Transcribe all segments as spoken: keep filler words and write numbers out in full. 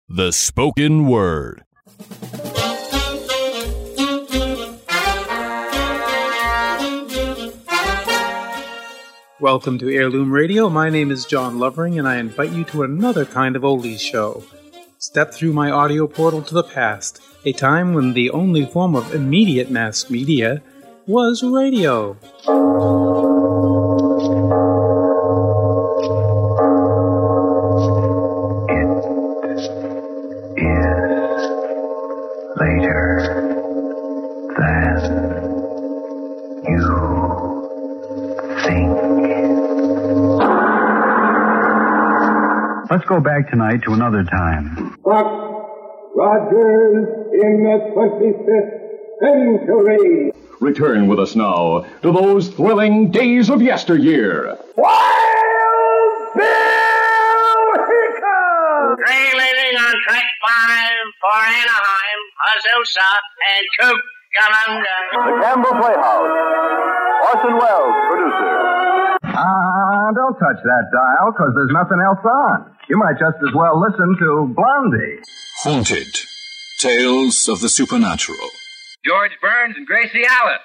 The Spoken Word. Welcome to Heirloom Radio. My name is John Lovering, and I invite you to another kind of oldies show. Step through my audio portal to the past, a time when the only form of immediate mass media was radio. Let's go back tonight to another time. Buck Rogers in the twenty-fifth century. Return with us now to those thrilling days of yesteryear. Wild Bill Hickok! Trailing on track five for Anaheim, Azusa, and Cook Commander. The Campbell Playhouse. Orson Welles, producer. Ah, uh, don't touch that dial, because there's nothing else on. You might just as well listen to Blondie. Haunted. Tales of the Supernatural. George Burns and Gracie Alice.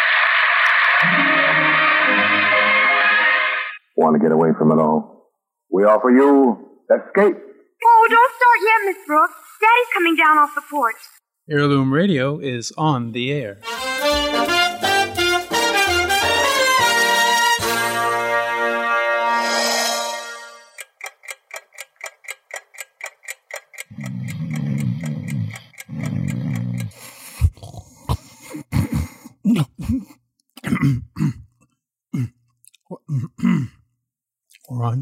Want to get away from it all? We offer you escape. Oh, don't start yet, Miss Brooks. Daddy's coming down off the porch. Heirloom Radio is on the air. We're on.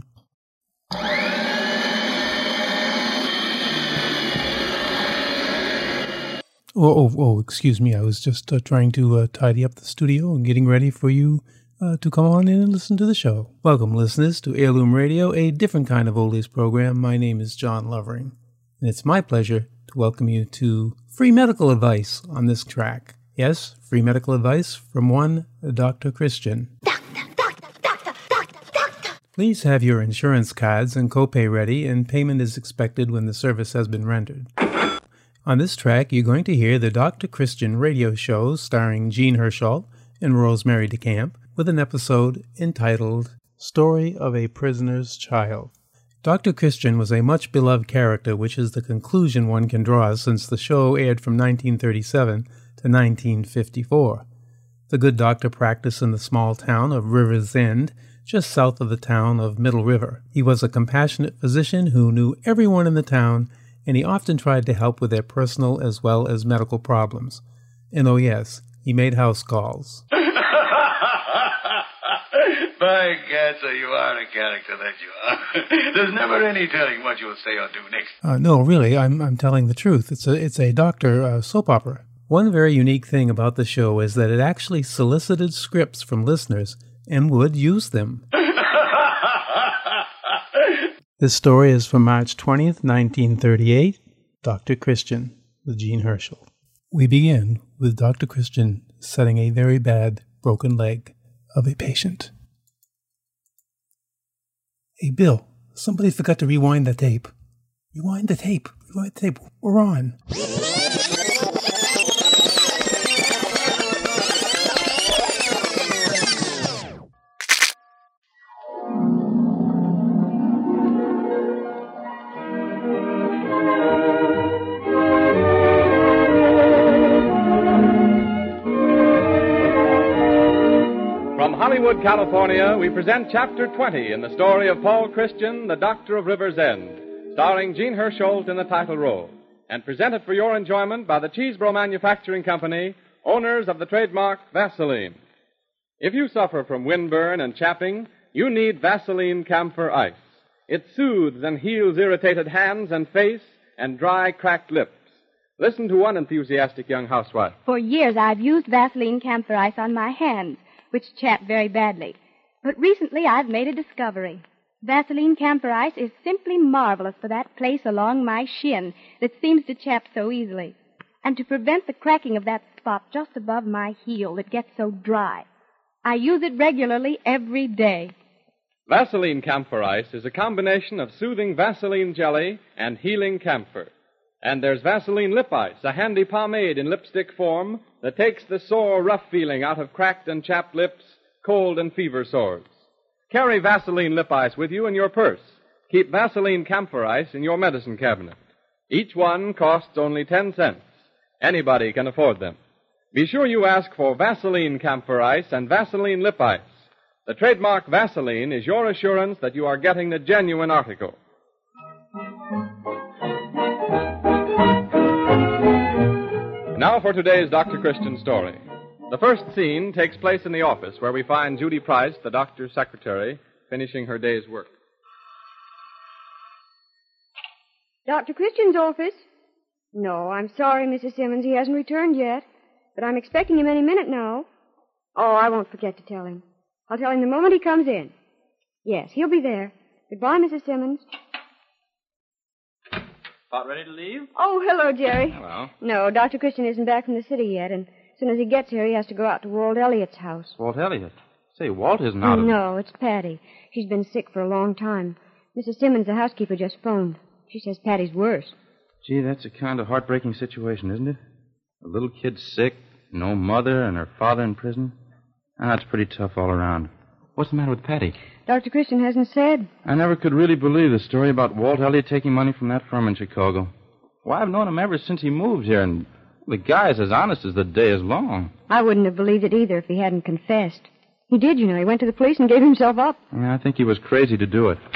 Oh, oh, oh, excuse me. I was just uh, trying to uh, tidy up the studio and getting ready for you uh, to come on in and listen to the show. Welcome, listeners, to Heirloom Radio, a different kind of oldies program. My name is John Lovering, and it's my pleasure to welcome you to free medical advice on this track. Yes, free medical advice from one Doctor Christian. Doctor, doctor, doctor, doctor, doctor. Please have your insurance cards and copay ready, and payment is expected when the service has been rendered. On this track, you're going to hear the Doctor Christian radio show starring Jean Hersholt and Rosemary DeCamp with an episode entitled Story of a Prisoner's Child. Doctor Christian was a much beloved character, which is the conclusion one can draw since the show aired from nineteen thirty-seven to nineteen fifty-four. The good doctor practiced in the small town of River's End, just south of the town of Middle River. He was a compassionate physician who knew everyone in the town, and he often tried to help with their personal as well as medical problems. And oh yes, he made house calls. By gad, so you are a character, that you are. There's never any telling what you'll say or do next. Uh, no, really, I'm I'm telling the truth. It's a it's a doctor uh, soap opera. One very unique thing about the show is that it actually solicited scripts from listeners and would use them. This story is from March twentieth, nineteen thirty-eight, Doctor Christian with Jean Hersholt. We begin with Doctor Christian setting a very bad broken leg of a patient. Hey, Bill, somebody forgot to rewind the tape. Rewind the tape. Rewind the tape. We're on. Hollywood, California, we present Chapter twenty in the story of Paul Christian, the Doctor of River's End, starring Jean Hersholt in the title role, and presented for your enjoyment by the Cheesebro Manufacturing Company, owners of the trademark Vaseline. If you suffer from windburn and chapping, you need Vaseline Camphor Ice. It soothes and heals irritated hands and face and dry, cracked lips. Listen to one enthusiastic young housewife. For years I've used Vaseline Camphor Ice on my hands, which chap very badly. But recently I've made a discovery. Vaseline Camphor Ice is simply marvelous for that place along my shin that seems to chap so easily, and to prevent the cracking of that spot just above my heel that gets so dry. I use it regularly every day. Vaseline Camphor Ice is a combination of soothing Vaseline jelly and healing camphor. And there's Vaseline Lip Ice, a handy pomade in lipstick form that takes the sore, rough feeling out of cracked and chapped lips, cold and fever sores. Carry Vaseline Lip Ice with you in your purse. Keep Vaseline Camphor Ice in your medicine cabinet. Each one costs only ten cents. Anybody can afford them. Be sure you ask for Vaseline Camphor Ice and Vaseline Lip Ice. The trademark Vaseline is your assurance that you are getting the genuine article. Now for today's Doctor Christian story. The first scene takes place in the office where we find Judy Price, the doctor's secretary, finishing her day's work. Doctor Christian's office? No, I'm sorry, Missus Simmons. He hasn't returned yet. But I'm expecting him any minute now. Oh, I won't forget to tell him. I'll tell him the moment he comes in. Yes, he'll be there. Goodbye, Missus Simmons. About ready to leave? Oh, hello, Jerry. Hello. No, Doctor Christian isn't back from the city yet, and as soon as he gets here, he has to go out to Walt Elliott's house. Walt Elliott? Say, Walt isn't out of... No, it's Patty. She's been sick for a long time. Missus Simmons, the housekeeper, just phoned. She says Patty's worse. Gee, that's a kind of heartbreaking situation, isn't it? A little kid sick, no mother, and her father in prison. Ah, it's pretty tough all around. What's the matter with Patty? Doctor Christian hasn't said. I never could really believe the story about Walt Elliott taking money from that firm in Chicago. Why, I've known him ever since he moved here, and the guy's as honest as the day is long. I wouldn't have believed it either if he hadn't confessed. He did, you know. He went to the police and gave himself up. Yeah, I think he was crazy to do it.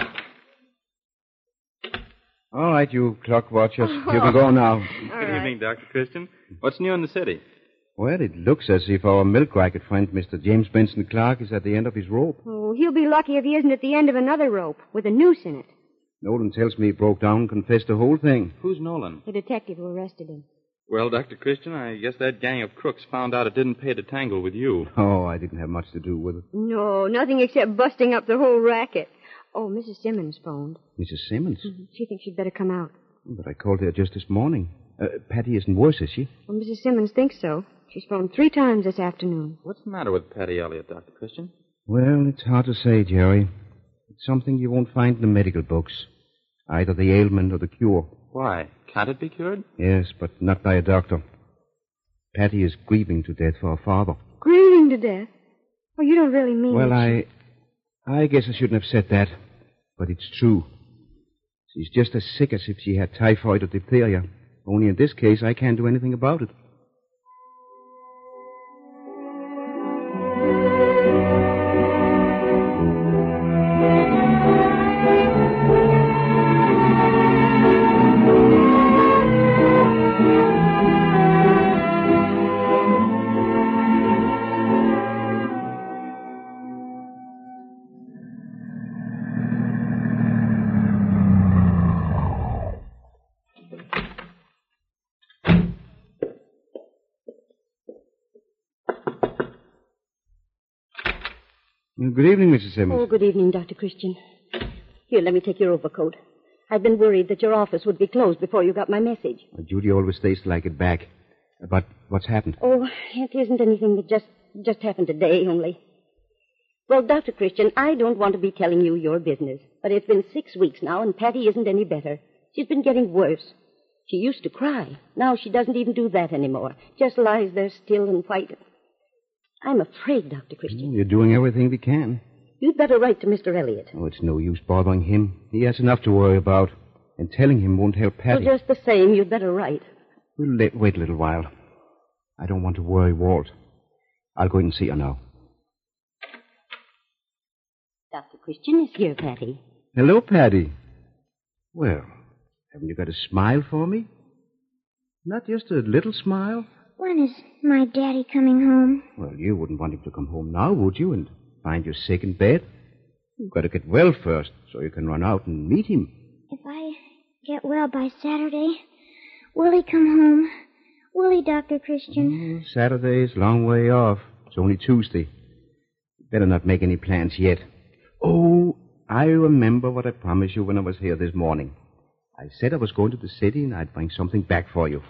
All right, you clock watchers. You can go now. Good right. evening, Doctor Christian. What's new in the city? Well, it looks as if our milk racket friend, Mister James Benson Clark, is at the end of his rope. Oh, he'll be lucky if he isn't at the end of another rope with a noose in it. Nolan tells me he broke down and confessed the whole thing. Who's Nolan? The detective who arrested him. Well, Doctor Christian, I guess that gang of crooks found out it didn't pay to tangle with you. Oh, I didn't have much to do with it. No, nothing except busting up the whole racket. Oh, Missus Simmons phoned. Missus Simmons? Mm-hmm. She thinks she'd better come out. But I called her just this morning. Uh, Patty isn't worse, is she? Well, Missus Simmons thinks so. She's phoned three times this afternoon. What's the matter with Patty Elliott, Doctor Christian? Well, it's hard to say, Jerry. It's something you won't find in the medical books. Either the ailment or the cure. Why? Can't it be cured? Yes, but not by a doctor. Patty is grieving to death for her father. Grieving to death? Oh, you don't really mean Well, it. I... I guess I shouldn't have said that. But it's true. She's just as sick as if she had typhoid or diphtheria. Only in this case, I can't do anything about it. Good evening, Missus Simmons. Oh, good evening, Doctor Christian. Here, let me take your overcoat. I've been worried that your office would be closed before you got my message. Well, Judy always stays to like it back. But what's happened? Oh, it isn't anything that just, just happened today only. Well, Doctor Christian, I don't want to be telling you your business, but it's been six weeks now, and Patty isn't any better. She's been getting worse. She used to cry. Now she doesn't even do that anymore. Just lies there still and white. I'm afraid, Doctor Christian. You're doing everything we can. You'd better write to Mister Elliott. Oh, it's no use bothering him. He has enough to worry about. And telling him won't help Patty. Well, just the same, you'd better write. We'll let, wait a little while. I don't want to worry Walt. I'll go in and see her now. Doctor Christian is here, Patty. Hello, Patty. Well, haven't you got a smile for me? Not just a little smile? When is my daddy coming home? Well, you wouldn't want him to come home now, would you? And find you sick in bed? You've got to get well first, so you can run out and meet him. If I get well by Saturday, will he come home? Will he, Doctor Christian? Mm, Saturday's a long way off. It's only Tuesday. Better not make any plans yet. Oh, I remember what I promised you when I was here this morning. I said I was going to the city and I'd bring something back for you.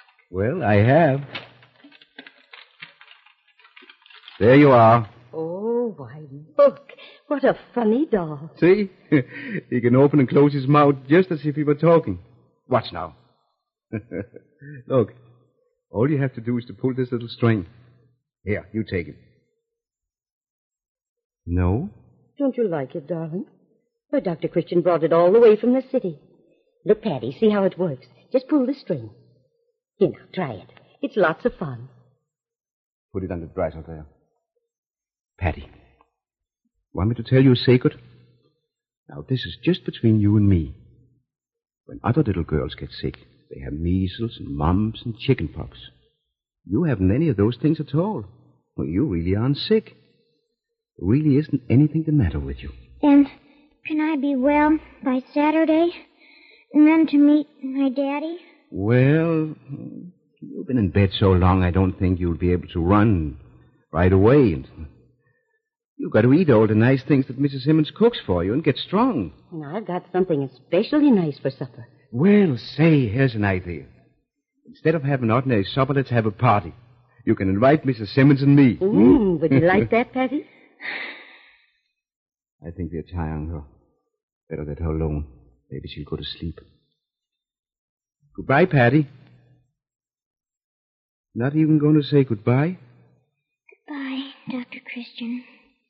Well, I have. There you are. Oh, Oh, why, look. What a funny doll. See? He can open and close his mouth just as if he were talking. Watch now. Look. All you have to do is to pull this little string. Here, you take it. No? Don't you like it, darling? Why, Doctor Christian brought it all the way from the city. Look, Patty, see how it works. Just pull the string. Here, now, try it. It's lots of fun. Put it on the dresser there. Patty, want me to tell you a secret? Now, this is just between you and me. When other little girls get sick, they have measles and mumps and chicken pox. You haven't any of those things at all. Well, you really aren't sick. There really isn't anything the matter with you. Then, can I be well by Saturday? And then to meet my daddy? Well, you've been in bed so long, I don't think you'll be able to run right away. And you've got to eat all the nice things that Missus Simmons cooks for you and get strong. And I've got something especially nice for supper. Well, say, here's an idea. Instead of having ordinary supper, let's have a party. You can invite Missus Simmons and me. Mm, would you like that, Patty? I think they're tiring her. Better let her alone. Maybe she'll go to sleep. Goodbye, Patty. Not even going to say goodbye? Goodbye, Doctor Christian.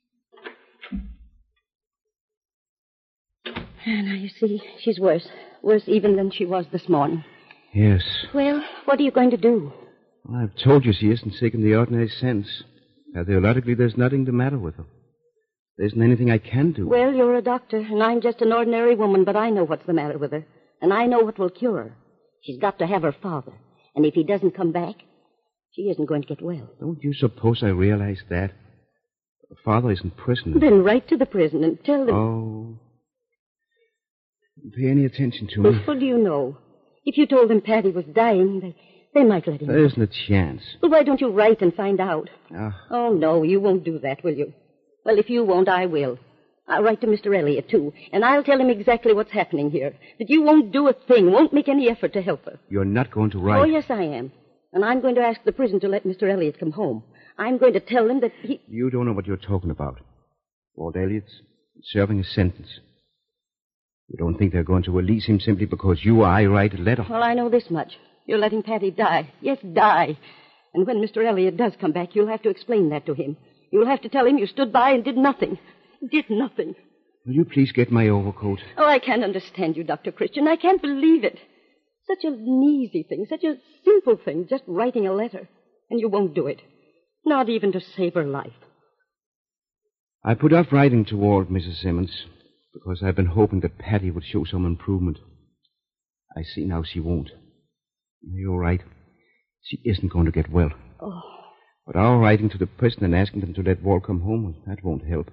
And now you see, she's worse. Worse even than she was this morning. Yes. Well, what are you going to do? Well, I've told you she isn't sick in the ordinary sense. Now, theoretically, there's nothing the matter with her. There isn't anything I can do. Well, you're a doctor, and I'm just an ordinary woman, but I know what's the matter with her. And I know what will cure her. She's got to have her father. And if he doesn't come back, she isn't going to get well. Don't you suppose I realize that? Her father is in prison. Then write to the prison and tell them. Oh. Don't pay any attention to Well, me. what do you know? If you told them Patty was dying, they, they might let him There isn't a chance. Well, why don't you write and find out? Ah. Oh, no, you won't do that, will you? Well, if you won't, I will. I'll write to Mister Elliot, too, and I'll tell him exactly what's happening here. That you won't do a thing, won't make any effort to help her. You're not going to write. Oh, yes, I am. And I'm going to ask the prison to let Mister Elliot come home. I'm going to tell them that he... You don't know what you're talking about. Walt Elliot's serving a sentence. You don't think they're going to release him simply because you or I write a letter? Well, I know this much. You're letting Patty die. Yes, die. And when Mister Elliot does come back, you'll have to explain that to him. You'll have to tell him you stood by and did nothing. Did nothing. Will you please get my overcoat? Oh, I can't understand you, Doctor Christian. I can't believe it. Such an easy thing, such a simple thing, just writing a letter. And you won't do it. Not even to save her life. I put off writing to Walt, Missus Simmons, because I've been hoping that Patty would show some improvement. I see now she won't. You're right. She isn't going to get well. Oh. But our writing to the prison and asking them to let Walt come home, that won't help.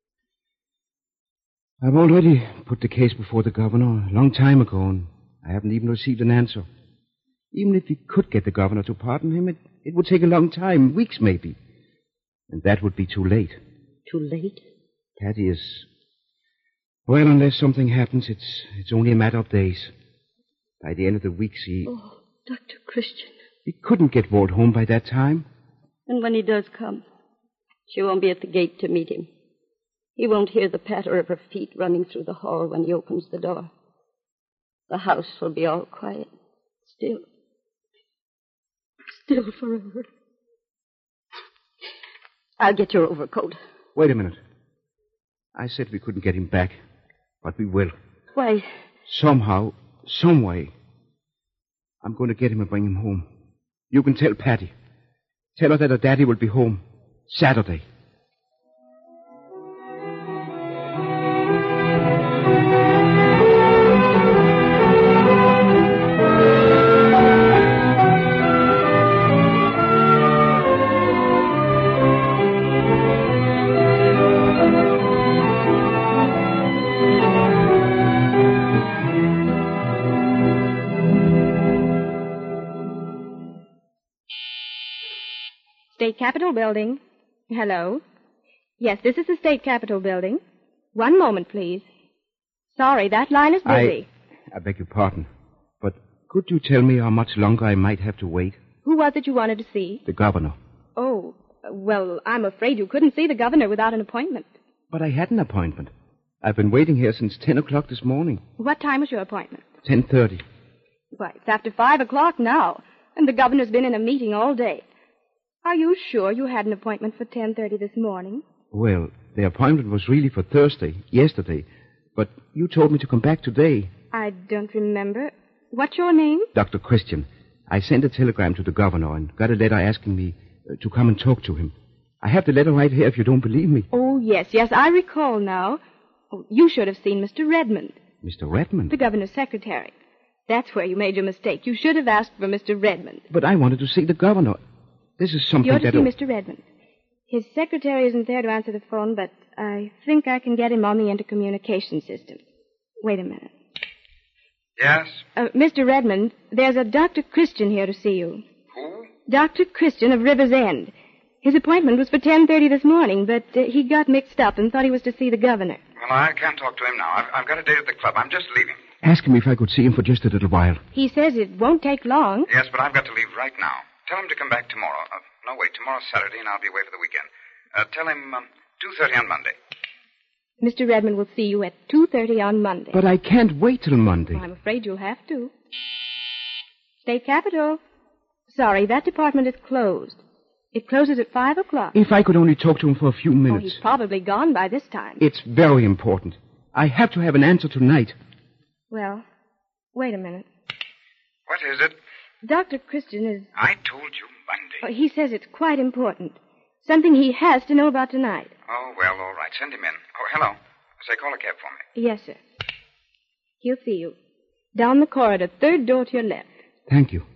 I've already put the case before the governor a long time ago, and I haven't even received an answer. Even if we could get the governor to pardon him, it, it would take a long time, weeks maybe. And that would be too late. Too late? Patty is... Well, unless something happens, it's it's only a matter of days. By the end of the week, she... Oh, Doctor Christian. We couldn't get Walt home by that time. And when he does come, she won't be at the gate to meet him. He won't hear the patter of her feet running through the hall when he opens the door. The house will be all quiet. Still. Still forever. I'll get your overcoat. Wait a minute. I said we couldn't get him back, but we will. Why? Somehow, some way. I'm going to get him and bring him home. You can tell Patty. Tell her that her daddy will be home Saturday. State Capitol Building. Hello? Yes, this is the State Capitol Building. One moment, please. Sorry, that line is busy. I, I beg your pardon, but could you tell me how much longer I might have to wait? Who was it you wanted to see? The governor. Oh, Well, I'm afraid you couldn't see the governor without an appointment. But I had an appointment. I've been waiting here since ten o'clock this morning. What time was your appointment? ten thirty. Why, it's after five o'clock now, and the governor's been in a meeting all day. Are you sure you had an appointment for ten thirty this morning? Well, the appointment was really for Thursday, yesterday. But you told me to come back today. I don't remember. What's your name? Doctor Christian. I sent a telegram to the governor and got a letter asking me uh, to come and talk to him. I have the letter right here if you don't believe me. Oh, yes, yes, I recall now. Oh, you should have seen Mister Redmond. Mister Redmond? The governor's secretary. That's where you made your mistake. You should have asked for Mister Redmond. But I wanted to see the governor. This is something You're to that... see Mister Redmond. His secretary isn't there to answer the phone, but I think I can get him on the intercommunication system. Wait a minute. Yes? Uh, Mister Redmond, there's a Doctor Christian here to see you. Who? Doctor Christian of River's End. His appointment was for ten thirty this morning, but uh, he got mixed up and thought he was to see the governor. Well, I can't talk to him now. I've, I've got a date at the club. I'm just leaving. Ask him if I could see him for just a little while. He says it won't take long. Yes, but I've got to leave right now. Tell him to come back tomorrow. Uh, no, wait, tomorrow's Saturday, and I'll be away for the weekend. Uh, tell him um, two thirty on Monday. Mister Redmond will see you at two thirty on Monday. But I can't wait till Monday. Well, I'm afraid you'll have to. State Capitol. Sorry, that department is closed. It closes at five o'clock. If I could only talk to him for a few minutes. Oh, he's probably gone by this time. It's very important. I have to have an answer tonight. Well, wait a minute. What is it? Doctor Christian is... I told you Monday. Oh, he says it's quite important. Something he has to know about tonight. Oh, well, all right. Send him in. Oh, hello. Say, call a cab for me. Yes, sir. He'll see you. Down the corridor, third door to your left. Thank you.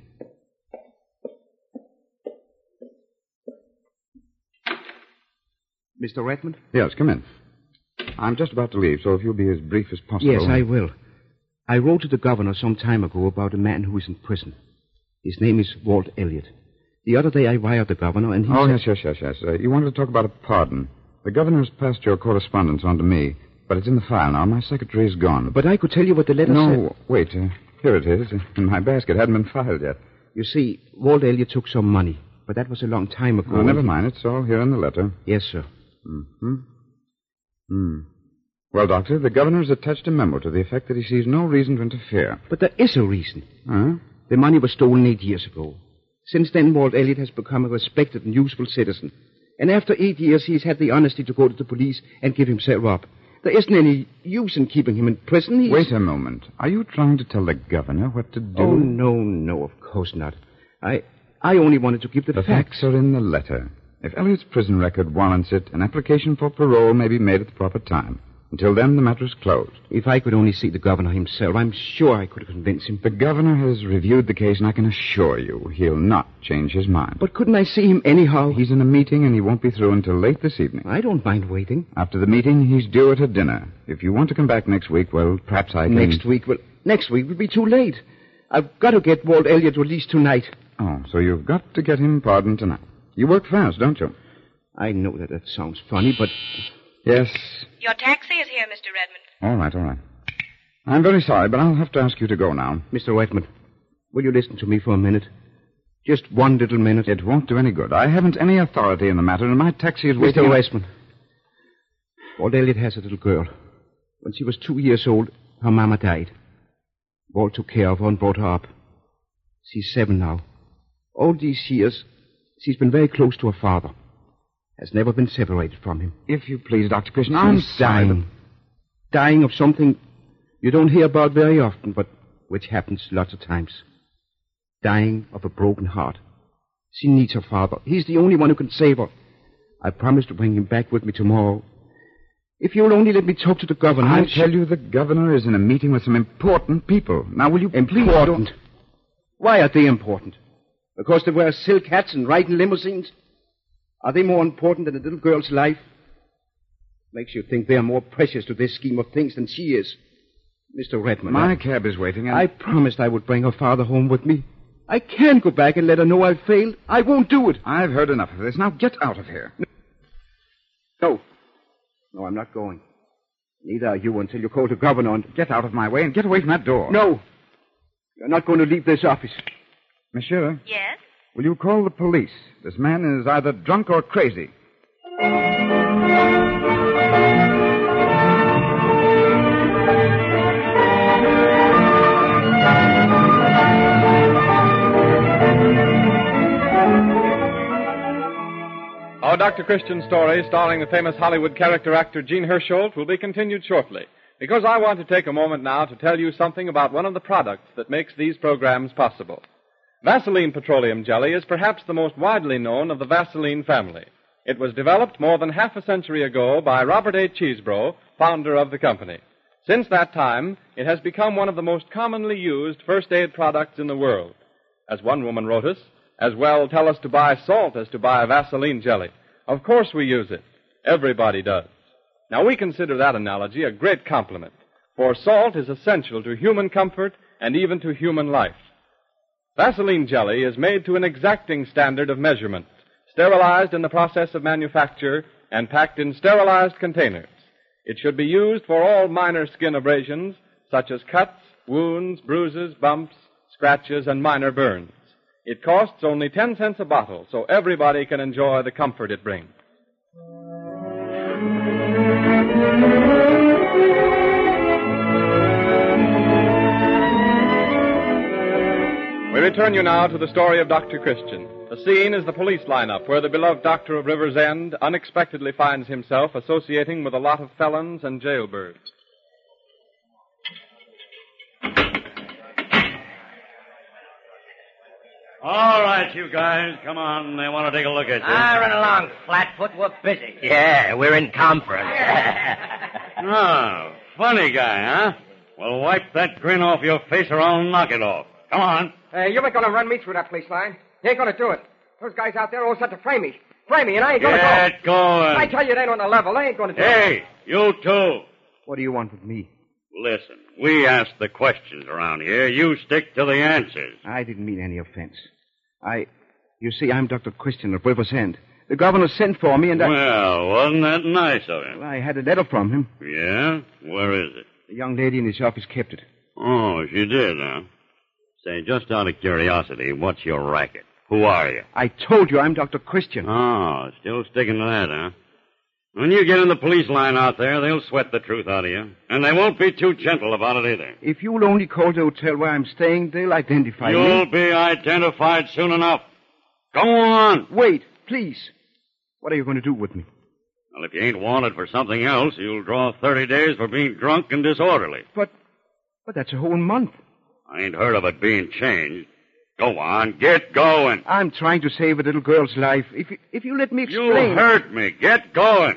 Mister Redmond? Yes, come in. I'm just about to leave, so if you'll be as brief as possible. Yes, I will. I wrote to the governor some time ago about a man who is in prison. His name is Walt Elliott. The other day I wired the governor, and he Oh, said... yes, yes, yes, yes. Uh, you wanted to talk about a pardon. The governor's passed your correspondence on to me, but it's in the file now. My secretary's gone. But I could tell you what the letter no, said. No, wait. Uh, here it is, in my basket. It hadn't been filed yet. You see, Walt Elliott took some money, but that was a long time ago. Oh, never mind. It's all here in the letter. Yes, sir. Mm-hmm. Hmm. Well, Doctor, the governor has attached a memo to the effect that he sees no reason to interfere. But there is a reason. Huh? The money was stolen eight years ago. Since then, Walt Elliott has become a respected and useful citizen. And after eight years, he's had the honesty to go to the police and give himself up. There isn't any use in keeping him in prison. He's... Wait a moment. Are you trying to tell the governor what to do? Oh, no, no, of course not. I I only wanted to give the, the facts. facts are in the letter. If Elliott's prison record warrants it, an application for parole may be made at the proper time. Until then, the matter is closed. If I could only see the governor himself, I'm sure I could convince him. The governor has reviewed the case, and I can assure you he'll not change his mind. But couldn't I see him anyhow? He's in a meeting, and he won't be through until late this evening. I don't mind waiting. After the meeting, he's due at a dinner. If you want to come back next week, well, perhaps I can... Next week? Well, next week would be too late. I've got to get Walt Elliott released tonight. Oh, so you've got to get him pardoned tonight. You work fast, don't you? I know that that sounds funny, but... Yes. Your taxi is here, Mister Redmond. All right, all right. I'm very sorry, but I'll have to ask you to go now. Mister Redmond, will you listen to me for a minute? Just one little minute. It won't do any good. I haven't any authority in the matter, and my taxi is Mister waiting... Weissman, Walt Elliott has a little girl. When she was two years old, her mama died. Walt took care of her and brought her up. She's seven now. All these years, she's been very close to her father. Has never been separated from him. If you please, Doctor Christian, I'm She's dying. Dying of something you don't hear about very often, but which happens lots of times. Dying of a broken heart. She needs her father. He's the only one who can save her. I promised to bring him back with me tomorrow. If you'll only let me talk to the governor... I tell you, the governor is in a meeting with some important people. Now, will you important. please... Important? Why are they important? Because they wear silk hats and ride in limousines? Are they more important than a little girl's life? Makes you think they're more precious to this scheme of things than she is. Mister Redmond. My I, cab is waiting. And... I promised I would bring her father home with me. I can't go back and let her know I've failed. I won't do it. I've heard enough of this. Now get out of here. No. No, I'm not going. Neither are you until you call the governor and... Get out of my way and get away from that door. No. You're not going to leave this office. Monsieur? Yes? Will you call the police? This man is either drunk or crazy. Our Doctor Christian story, starring the famous Hollywood character actor Gene Hersholt, will be continued shortly, because I want to take a moment now to tell you something about one of the products that makes these programs possible. Vaseline Petroleum Jelly is perhaps the most widely known of the Vaseline family. It was developed more than half a century ago by Robert A. Cheesebro, founder of the company. Since that time, it has become one of the most commonly used first aid products in the world. As one woman wrote us, as well tell us to buy salt as to buy Vaseline jelly. Of course we use it. Everybody does. Now, we consider that analogy a great compliment, for salt is essential to human comfort and even to human life. Vaseline jelly is made to an exacting standard of measurement, sterilized in the process of manufacture, and packed in sterilized containers. It should be used for all minor skin abrasions, such as cuts, wounds, bruises, bumps, scratches, and minor burns. It costs only ten cents a bottle, so everybody can enjoy the comfort it brings. We return you now to the story of Doctor Christian. The scene is the police lineup where the beloved doctor of River's End unexpectedly finds himself associating with a lot of felons and jailbirds. All right, you guys, come on. They want to take a look at you. Ah, run along, Flatfoot. We're busy. Yeah, we're in conference. Oh, funny guy, huh? Well, wipe that grin off your face or I'll knock it off. Come on. Hey, you ain't gonna run me through that police line. You ain't gonna do it. Those guys out there all set to frame me. Frame me, and I ain't gonna Get go. going. I tell you, they ain't on the level. They ain't gonna do Hey, it. you too. What do you want with me? Listen, we ask the questions around here. You stick to the answers. I didn't mean any offense. I... You see, I'm Doctor Christian of River's End. The governor sent for me and I... Well, wasn't that nice of him? Well, I had a letter from him. Yeah? Where is it? The young lady in his office kept it. Oh, she did, huh? Say, just out of curiosity, what's your racket? Who are you? I told you I'm Doctor Christian. Oh, still sticking to that, huh? When you get in the police line out there, they'll sweat the truth out of you. And they won't be too gentle about it either. If you'll only call the hotel where I'm staying, they'll identify You'll me. You'll be identified soon enough. Go on. Wait, please. What are you going to do with me? Well, if you ain't wanted for something else, you'll draw thirty days for being drunk and disorderly. But, but that's a whole month. I ain't heard of it being changed. Go on, get going. I'm trying to save a little girl's life. If you, if you let me explain... You hurt me. Get going.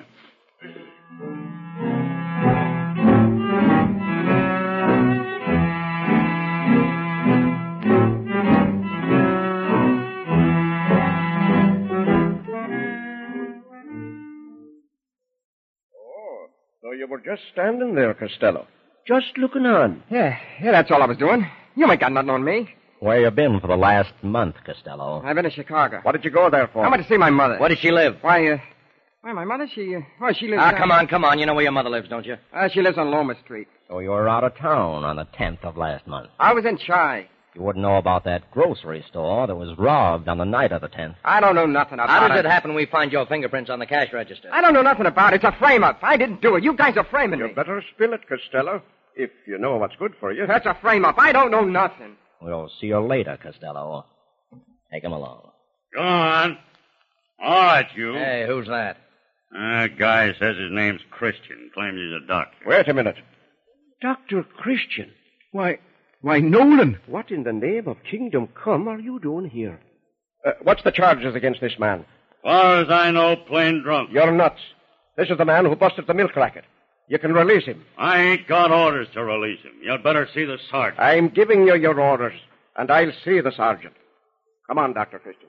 Oh, so you were just standing there, Costello. Just looking on. Yeah, yeah, that's all I was doing. You ain't got nothing on me. Where you been for the last month, Costello? I've been in Chicago. What did you go there for? I went to see my mother. Where does she live? Why, uh... Why, my mother, she... Uh, oh, she lives... Ah, uh, come on, come on. You know where your mother lives, don't you? Uh, she lives on Loma Street. So you were out of town on the tenth of last month. I was in Chi. You wouldn't know about that grocery store that was robbed on the night of the tenth. I don't know nothing about it. How does it happen we find your fingerprints on the cash register? I don't know nothing about it. It's a frame-up. I didn't do it. You guys are framing you me. You better spill it, Costello, if you know what's good for you. That's a frame-up. I don't know nothing. We'll see you later, Costello. Take him along. Go on. All right, you. Hey, who's that? That guy says his name's Christian. Claims he's a doctor. Wait a minute. Doctor Christian? Why, why, Nolan. What in the name of Kingdom Come are you doing here? Uh, what's the charges against this man? As far as I know, plain drunk. You're nuts. This is the man who busted the milk racket. You can release him. I ain't got orders to release him. You'd better see the sergeant. I'm giving you your orders, and I'll see the sergeant. Come on, Doctor Christian.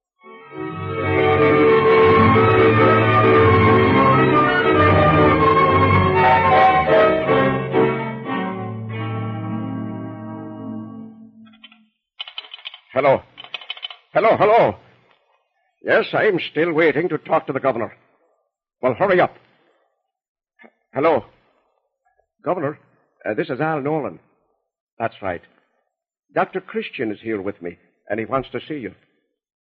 Hello. Hello, hello. Yes, I'm still waiting to talk to the governor. Well, hurry up. H- hello. Governor, uh, this is Al Nolan. That's right. Doctor Christian is here with me, and he wants to see you.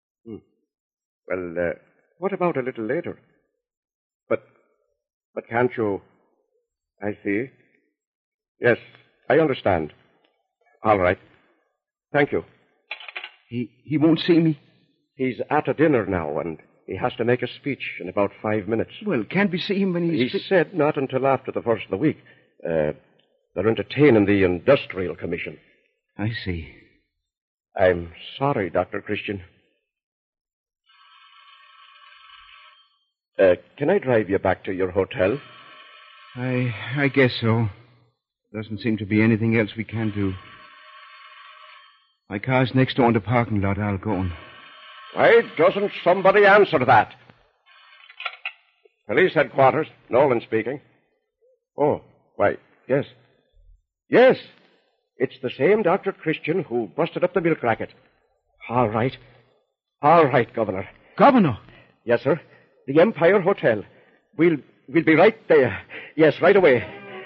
Well, uh, what about a little later? But, but can't you... I see. Yes, I understand. All right. Thank you. He, he won't see me? He's at a dinner now, and he has to make a speech in about five minutes. Well, can't we see him when he's... He said not until after the first of the week. Uh, they're entertaining the Industrial Commission. I see. I'm sorry, Doctor Christian. Uh, can I drive you back to your hotel? I I guess so. Doesn't seem to be anything else we can do. My car's next door in the parking lot. I'll go on. Why doesn't somebody answer that? Police headquarters. Nolan speaking. Oh, why, yes. Yes, it's the same Doctor Christian who busted up the milk racket. All right. All right, Governor. Governor? Yes, sir. The Empire Hotel. We'll we'll be right there. Yes, right away.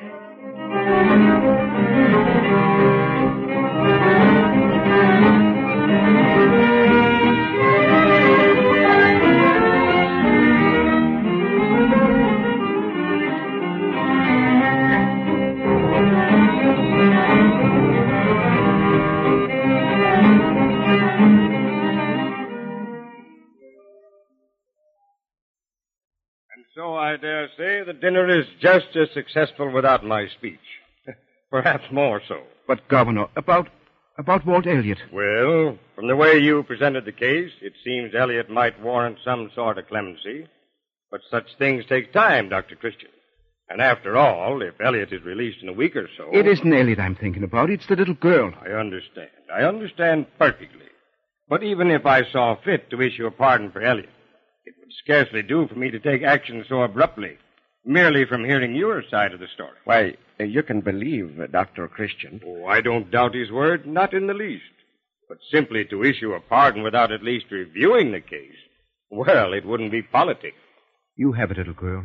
So I dare say the dinner is just as successful without my speech. Perhaps more so. But, Governor, about about Walt Elliott. Well, from the way you presented the case, it seems Elliott might warrant some sort of clemency. But such things take time, Doctor Christian. And after all, if Elliott is released in a week or so... It isn't Elliott I'm thinking about. It's the little girl. I understand. I understand perfectly. But even if I saw fit to issue a pardon for Elliott, it would scarcely do for me to take action so abruptly, merely from hearing your side of the story. Why, uh, you can believe uh, Doctor Christian. Oh, I don't doubt his word, not in the least. But simply to issue a pardon without at least reviewing the case, well, it wouldn't be politic. You have it, little girl.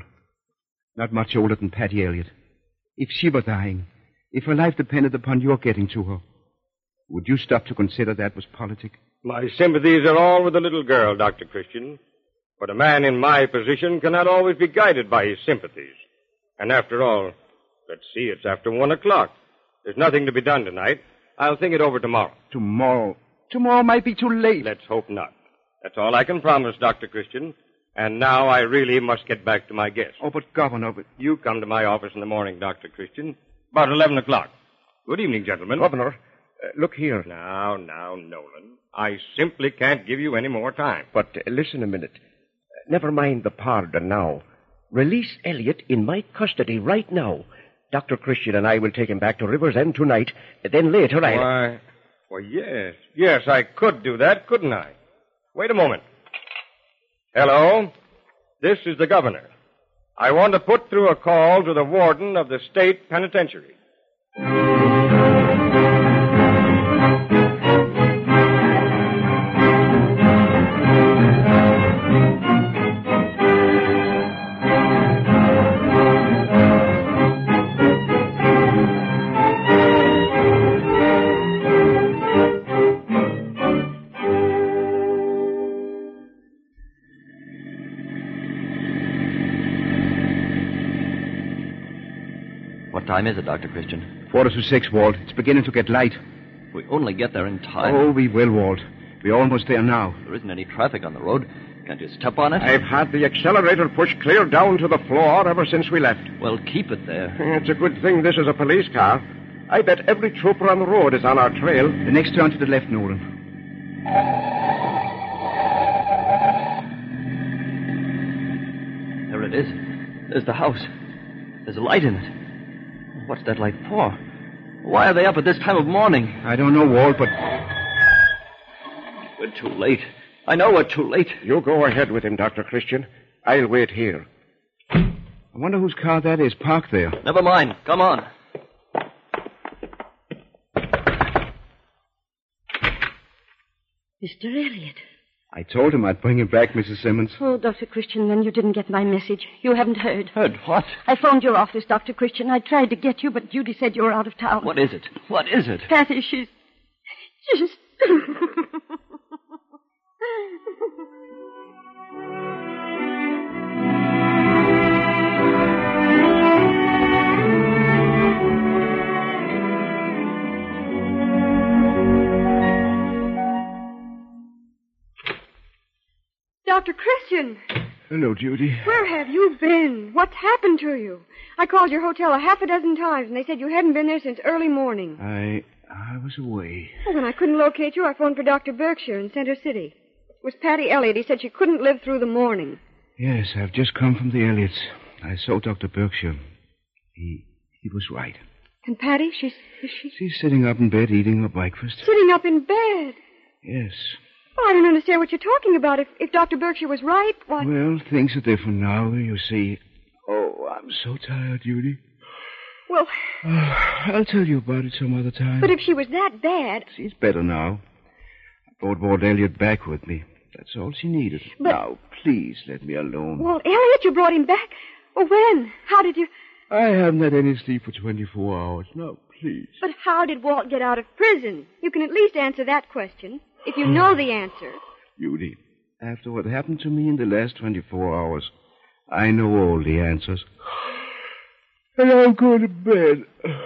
Not much older than Patty Elliott. If she were dying, if her life depended upon your getting to her, would you stop to consider that was politic? My sympathies are all with the little girl, Doctor Christian. But a man in my position cannot always be guided by his sympathies. And after all, let's see, it's after one o'clock. There's nothing to be done tonight. I'll think it over tomorrow. Tomorrow? Tomorrow might be too late. Let's hope not. That's all I can promise, Doctor Christian. And now I really must get back to my guest. Oh, but Governor, but... You come to my office in the morning, Doctor Christian. About eleven o'clock. Good evening, gentlemen. Governor, uh, look here. Now, now, Nolan. I simply can't give you any more time. But uh, listen a minute. Never mind the pardon now. Release Elliott in my custody right now. Doctor Christian and I will take him back to River's End tonight. Then later I... Why, why, yes. Yes, I could do that, couldn't I? Wait a moment. Hello? This is the governor. I want to put through a call to the warden of the state penitentiary. What time is it, Doctor Christian? Quarter to six, Walt. It's beginning to get light. We only get there in time. Oh, we will, Walt. We're almost there now. There isn't any traffic on the road. Can't you step on it? I've had the accelerator pushed clear down to the floor ever since we left. Well, keep it there. It's a good thing this is a police car. I bet every trooper on the road is on our trail. The next turn to the left, Nolan. There it is. There's the house. There's a light in it. What's that light for? Why are they up at this time of morning? I don't know, Walt, but... We're too late. I know we're too late. You go ahead with him, Doctor Christian. I'll wait here. I wonder whose car that is parked there. Never mind. Come on. Mister Elliott. I told him I'd bring him back, Missus Simmons. Oh, Doctor Christian, then you didn't get my message. You haven't heard. Heard what? I phoned your office, Doctor Christian. I tried to get you, but Judy said you were out of town. What is it? What is it? Patty, she's... She's... Doctor Christian. Hello, Judy. Where have you been? What's happened to you? I called your hotel a half a dozen times, and they said you hadn't been there since early morning. I I was away. Well, when I couldn't locate you, I phoned for Doctor Berkshire in Center City. It was Patty Elliott. He said she couldn't live through the morning. Yes, I've just come from the Elliots. I saw Doctor Berkshire. He he was right. And Patty, she's... Is she... She's sitting up in bed eating her breakfast. Sitting up in bed? Yes. Well, I don't understand what you're talking about. If, if Doctor Berkshire was right, why... Well, things are different now, you see. Oh, I'm so tired, Judy. Well... Uh, I'll tell you about it some other time. But if she was that bad... She's better now. I brought Walt Elliott back with me. That's all she needed. But... Now, please let me alone. Walt Elliott, you brought him back? Well, when? How did you... I haven't had any sleep for twenty-four hours. Now, please. But how did Walt get out of prison? You can at least answer that question, if you know the answer. Judy, after what happened to me in the last twenty-four hours, I know all the answers. And I'll go to bed.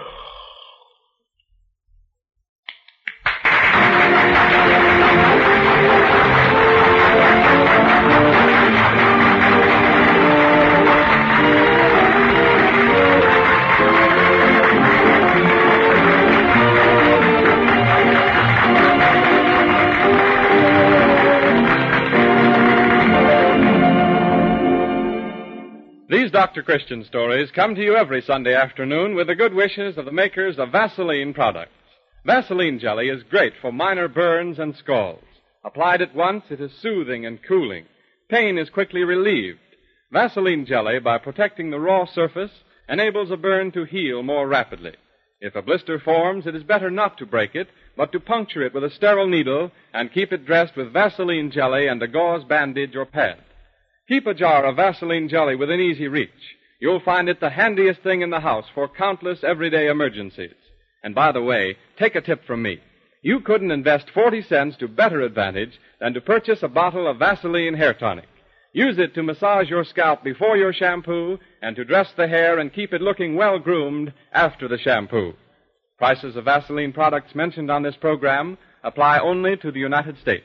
These Doctor Christian stories come to you every Sunday afternoon with the good wishes of the makers of Vaseline products. Vaseline jelly is great for minor burns and scalds. Applied at once, it is soothing and cooling. Pain is quickly relieved. Vaseline jelly, by protecting the raw surface, enables a burn to heal more rapidly. If a blister forms, it is better not to break it, but to puncture it with a sterile needle and keep it dressed with Vaseline jelly and a gauze bandage or pad. Keep a jar of Vaseline jelly within easy reach. You'll find it the handiest thing in the house for countless everyday emergencies. And by the way, take a tip from me. You couldn't invest forty cents to better advantage than to purchase a bottle of Vaseline hair tonic. Use it to massage your scalp before your shampoo and to dress the hair and keep it looking well-groomed after the shampoo. Prices of Vaseline products mentioned on this program apply only to the United States.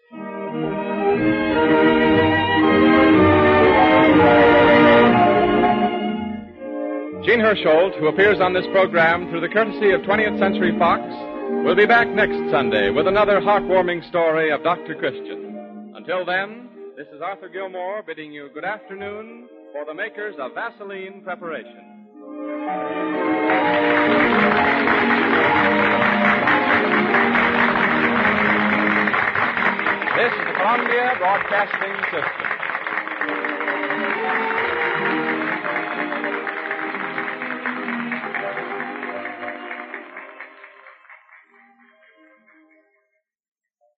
Gene Hersholt, who appears on this program through the courtesy of twentieth Century Fox, will be back next Sunday with another heartwarming story of Doctor Christian. Until then, this is Arthur Gilmore bidding you good afternoon for the makers of Vaseline Preparation. This is the Columbia Broadcasting System.